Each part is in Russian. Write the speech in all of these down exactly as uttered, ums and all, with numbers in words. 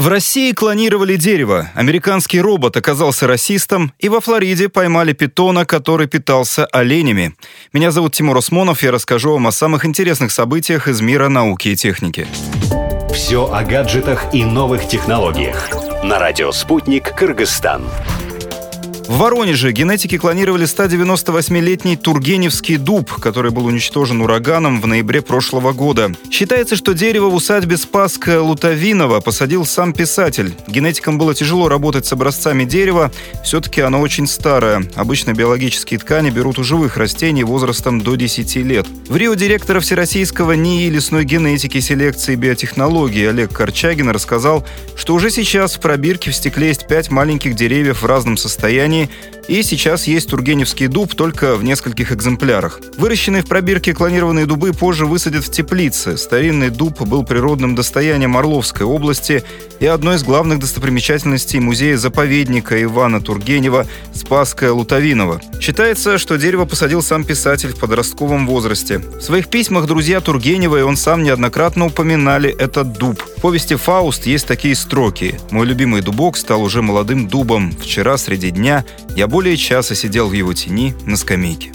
В России клонировали дерево. Американский робот оказался расистом, и во Флориде поймали питона, который питался оленями. Меня зовут Тимур Осмонов, я расскажу вам о самых интересных событиях из мира науки и техники. Все о гаджетах и новых технологиях. На радио «Спутник», Кыргызстан. В Воронеже генетики клонировали сто девяносто восьмилетний тургеневский дуб, который был уничтожен ураганом в ноябре прошлого года. Считается, что дерево в усадьбе Спасска-Лутовиново посадил сам писатель. Генетикам было тяжело работать с образцами дерева, все-таки оно очень старое. Обычно биологические ткани берут у живых растений возрастом до десяти лет. В Рио директора Всероссийского НИИ лесной генетики, селекции и биотехнологии Олег Корчагин рассказал, что уже сейчас в пробирке в стекле есть пять маленьких деревьев в разном состоянии, и сейчас есть тургеневский дуб только в нескольких экземплярах. Выращенные в пробирке клонированные дубы позже высадят в теплице. Старинный дуб был природным достоянием Орловской области и одной из главных достопримечательностей музея-заповедника Ивана Тургенева Спасска-Лутовиново. Считается, что дерево посадил сам писатель в подростковом возрасте. В своих письмах друзья Тургенева и он сам неоднократно упоминали этот дуб. В повести «Фауст» есть такие строки: «Мой любимый дубок стал уже молодым дубом. Вчера среди дня я более часа сидел в его тени на скамейке».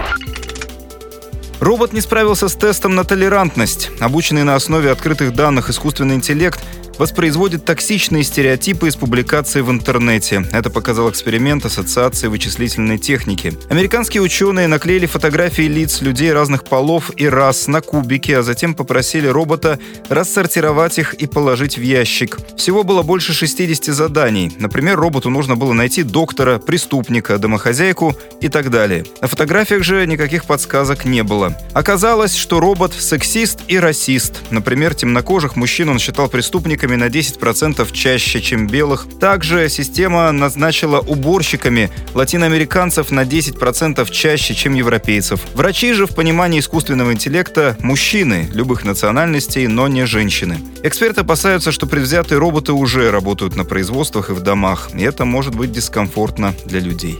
Робот не справился с тестом на толерантность. Обученный на основе открытых данных искусственный интеллект воспроизводит токсичные стереотипы из публикаций в интернете. Это показал эксперимент Ассоциации вычислительной техники. Американские ученые наклеили фотографии лиц людей разных полов и рас на кубики, а затем попросили робота рассортировать их и положить в ящик. Всего было больше шестидесяти заданий. Например, роботу нужно было найти доктора, преступника, домохозяйку и так далее. На фотографиях же никаких подсказок не было. Оказалось, что робот сексист и расист. Например, темнокожих мужчин он считал преступниками на десять процентов чаще, чем белых. Также система назначила уборщиками латиноамериканцев на десять процентов чаще, чем европейцев. Врачи же в понимании искусственного интеллекта мужчины любых национальностей, но не женщины. Эксперты опасаются, что предвзятые роботы уже работают на производствах и в домах, и это может быть дискомфортно для людей.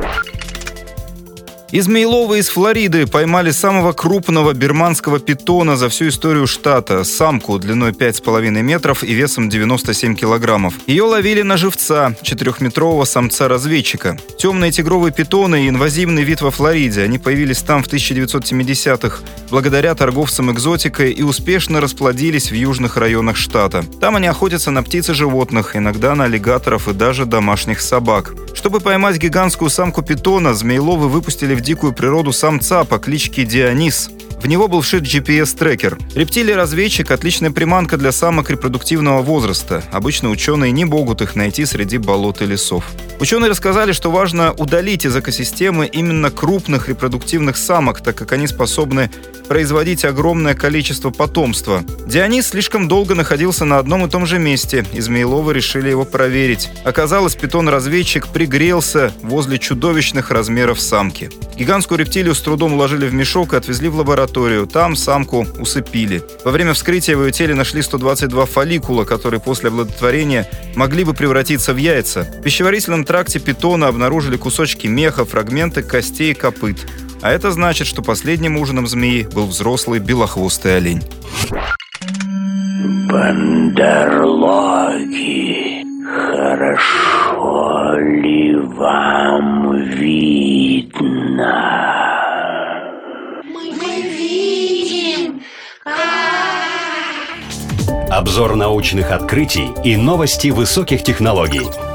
Измеиловы из Флориды поймали самого крупного бирманского питона за всю историю штата, самку длиной пять с половиной метров и весом девяносто семь килограммов. Ее ловили на живца, четырехметрового самца-разведчика. Темные тигровые питоны и инвазивный вид во Флориде. Они появились там в тысяча девятьсот семидесятых благодаря торговцам экзотикой и успешно расплодились в южных районах штата. Там они охотятся на птиц и животных, иногда на аллигаторов и даже домашних собак. Чтобы поймать гигантскую самку питона, змеиловы выпустили в дикую природу самца по кличке Дионис. В него был вшит джи пи эс-трекер. Рептилий-разведчик – отличная приманка для самок репродуктивного возраста. Обычно ученые не могут их найти среди болот и лесов. Ученые рассказали, что важно удалить из экосистемы именно крупных репродуктивных самок, так как они способны производить огромное количество потомства. Дионис слишком долго находился на одном и том же месте, и змеиловы решили его проверить. Оказалось, питон-разведчик пригрелся возле чудовищных размеров самки. Гигантскую рептилию с трудом уложили в мешок и отвезли в лабораторию. Там самку усыпили. Во время вскрытия в ее теле нашли сто двадцать два фолликула, которые после оплодотворения могли бы превратиться в яйца. В пищеварительном тракте питона обнаружили кусочки меха, фрагменты костей и копыт. А это значит, что последним ужином змеи был взрослый белохвостый олень. Бандерлоги, хорошо ли вам видно? Мы видим. Обзор научных открытий и новости высоких технологий.